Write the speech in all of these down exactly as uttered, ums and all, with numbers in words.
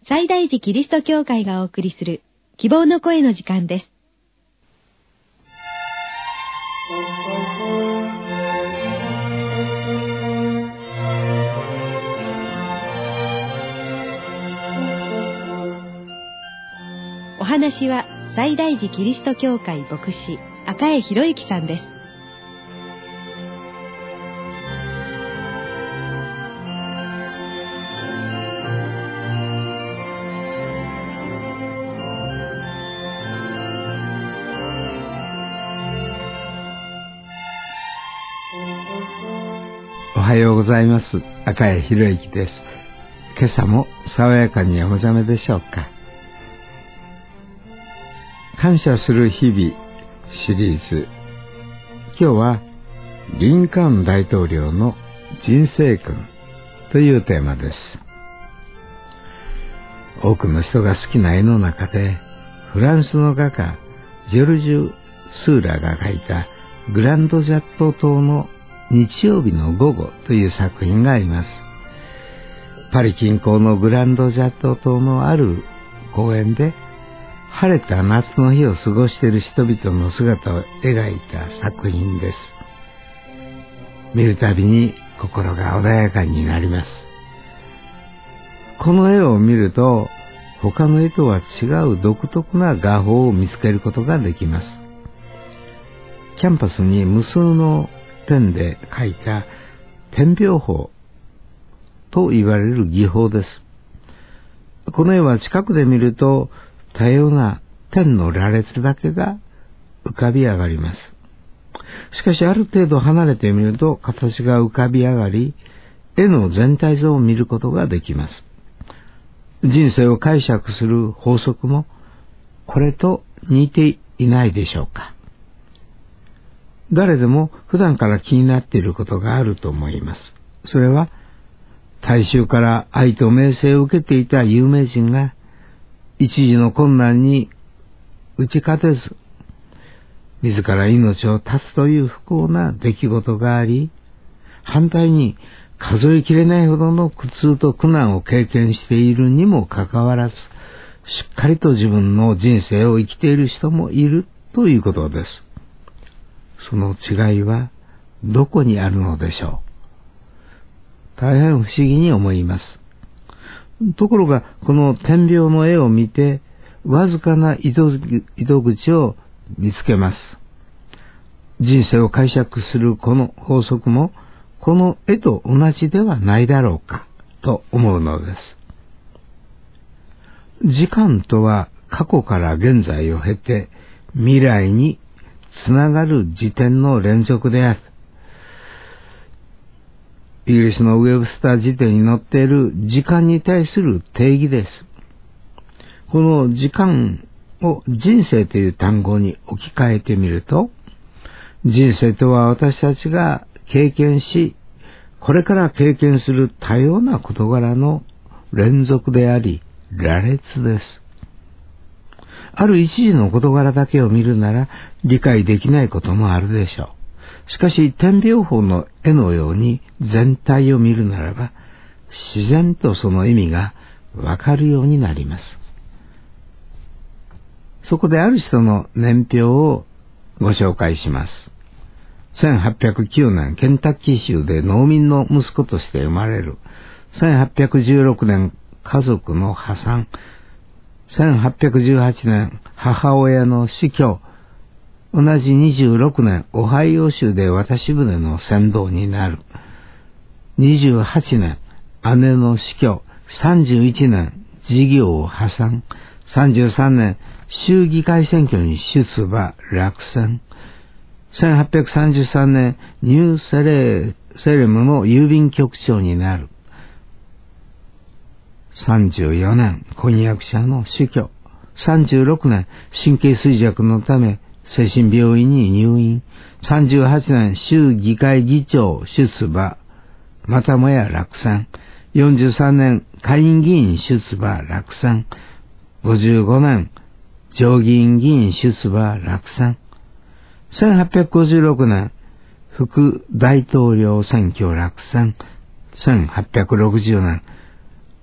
西大寺キリスト教会がお送りする希望の声の時間です。お話は西大寺キリスト教会牧師赤江博之さんです。 おはようございます。赤江博之です。今朝も爽やかにお目覚めでしょうか。感謝する日々シリーズ、今日はリンカーン大統領の人生訓というテーマです。多くの人が好きな絵の中で、フランスの画家ジョルジュ・スーラが描いたグランドジャット島の日曜日の午後という作品があります。パリ近郊のグランドジャット島のある公園で、晴れた夏の日を過ごしている人々の姿を描いた作品です。見るたびに心が穏やかになります。この絵を見ると、他の絵とは違う独特な画法を見つけることができます。キャンパスに無数の点で描いた点描法と言われる技法です。この絵は近くで見ると多様な点の羅列だけが浮かび上がります。しかしある程度離れてみると形が浮かび上がり、絵の全体像を見ることができます。人生を解釈する法則もこれと似ていないでしょうか。誰でも普段から気になっていることがあると思います。それは大衆から愛と名声を受けていた有名人が一時の困難に打ち勝てず、自ら命を絶つという不幸な出来事があり、反対に数えきれないほどの苦痛と苦難を経験しているにもかかわらず、しっかりと自分の人生を生きている人もいるということです。その違いはどこにあるのでしょう。大変不思議に思います。ところがこの点描の絵を見て、わずかな糸口を見つけます。人生を解釈するこの法則もこの絵と同じではないだろうかと思うのです。時間とは過去から現在を経て未来につながる時点の連続である。イギリスのウェブスター辞典に載っている時間に対する定義です。この時間を人生という単語に置き換えてみると、人生とは私たちが経験し、これから経験する多様な事柄の連続であり、羅列です。ある一時の事柄だけを見るなら理解できないこともあるでしょう。しかし点描法の絵のように全体を見るならば、自然とその意味がわかるようになります。そこである人の年表をご紹介します。せんはっぴゃくきゅうねん、ケンタッキー州で農民の息子として生まれる。せんはっぴゃくじゅうろくねん、家族の破産。せんはっぴゃくじゅうはちねん、母親の死去。同じにじゅうろくねん、オハイオ州で渡し船の船頭になる。にじゅうはちねん、姉の死去。さんじゅういちねん、事業を破産。さんじゅうさんねん、州議会選挙に出馬、落選。せんはっぴゃくさんじゅうさんねん、ニューセレセレムの郵便局長になる。さんじゅうよねん、婚約者の死去。さんじゅうろくねん、神経衰弱のため精神病院に入院。さんじゅうはちねん、州議会議長出馬、またもや落選。よんじゅうさんねん、下院議員出馬、落選。ごじゅうごねん、上議院議員出馬、落選。せんはっぴゃくごじゅうろくねん、副大統領選挙落選。せんはっぴゃくろくじゅうねん、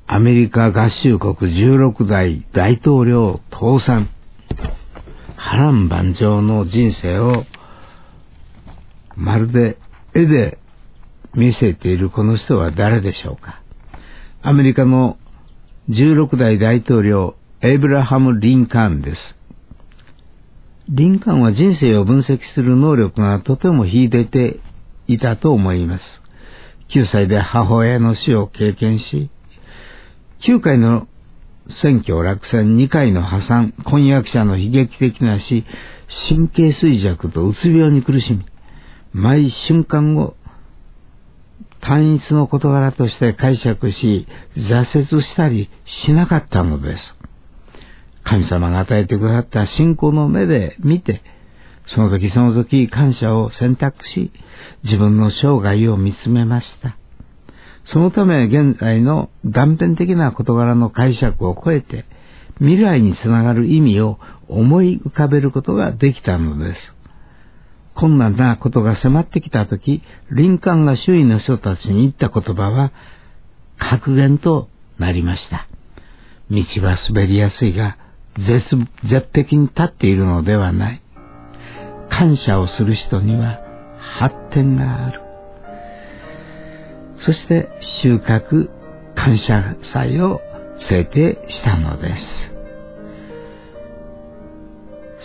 アメリカ合衆国じゅうろくだい大統領倒産、波乱万丈の人生をまるで絵で見せているこの人は誰でしょうか。アメリカのじゅうろくだい大統領エイブラハム・リンカーンです。リンカーンは人生を分析する能力がとても秀でていたと思います。きゅうさいで母親の死を経験し、きゅうかいの選挙落選、にかいの破産、婚約者の悲劇的な死、神経衰弱とうつ病に苦しみ、毎瞬間を単一の事柄として解釈し、挫折したりしなかったのです。神様が与えてくださった信仰の目で見て、その時その時感謝を選択し、自分の生涯を見つめました。そのため現在の断片的な事柄の解釈を超えて、未来につながる意味を思い浮かべることができたのです。困難なことが迫ってきたとき、リンカーンが周囲の人たちに言った言葉は格言となりました。道は滑りやすいが、絶、絶壁に立っているのではない。感謝をする人には発展がある。そして収穫感謝祭を制定したのです。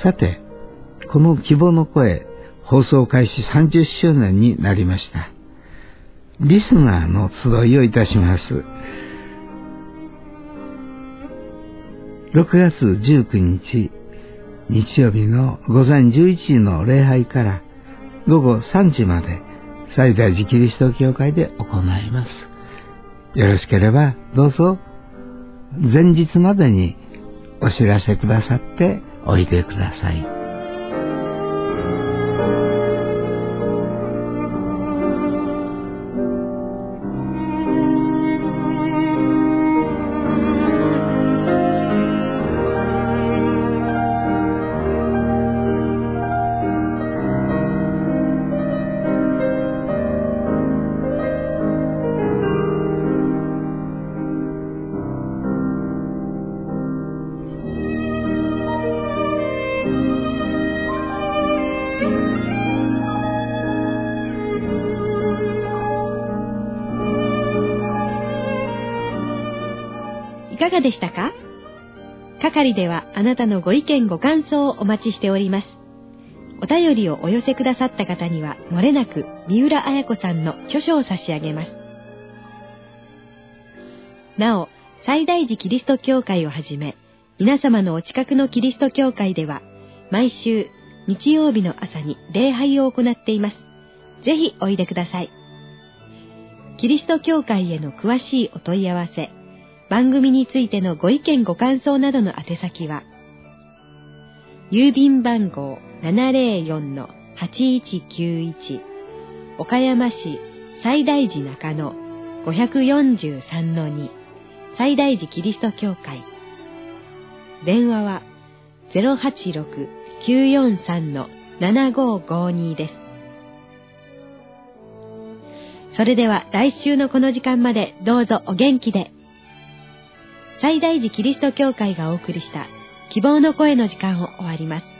さて、この希望の声、放送開始さんじゅっしゅうねんになりました。リスナーの集いをいたします。ろくがつじゅうくにち、日曜日のごぜんじゅういちじの礼拝からごごさんじまで、西大寺キリスト教会で行います。よろしければどうぞ前日までにお知らせくださっておいでください。 いかがでしたか？係ではあなたのご意見ご感想をお待ちしております。お便りをお寄せくださった方にはもれなく三浦綾子さんの著書を差し上げます。なお、西大寺キリスト教会をはじめ、皆様のお近くのキリスト教会では、毎週日曜日の朝に礼拝を行っています。ぜひおいでください。キリスト教会への詳しいお問い合わせ、番組についてのご意見ご感想などの宛先は、郵便番号 ななぜろよんのはちいちきゅういち 岡山市西大寺中野 ごひゃくよんじゅうさんのに 西大寺キリスト教会。電話は ゼロはちろく きゅうよんさん ななごごに です。それでは来週のこの時間までどうぞお元気で。西大寺キリスト教会がお送りした希望の声の時間を終わります。